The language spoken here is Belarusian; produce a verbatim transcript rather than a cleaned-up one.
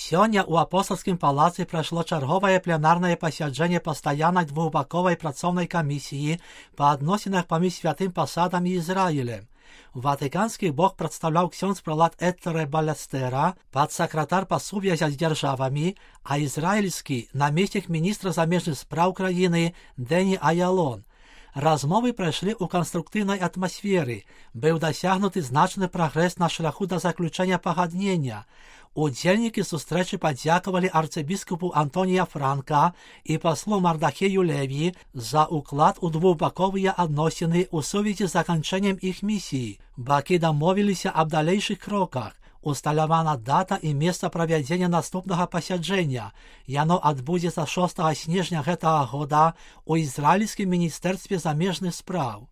Сёння ў апостальскім палацы прайшло чарговае пленарнае пасяджэнне пастаяннай двухбаковай працоўнай камісіі па адносінах паміж святым пасадам і Ізраілем. У Ватыканскі бок прадстаўляў ксёндз прэлат Эттере Балестэра, падсакратар па сувязях з дзяржавамі, а ізраільскі намеснік міністра замежных спраў краіны Дэні Аялон. Размовы прайшлі ў канструктыўнай атмасферы, быў дасягнуты значны прагрэс на шляху да заключэння пагаднення. Удзельнікі сустрэчы падзякавалі арцыбіскупу Антонія Франка і паслу Мардахею Леві за ўклад у двухбаковыя адносіны ў сувязі з заканчэннем іх місіі. Бакі дамовіліся аб далейшых кроках. Усталявана дата і месца правядзення наступнага пасяджэння. Яно адбудзецца шостага снежня гэтага года ў ізраільскім міністэрстве замежных спраў.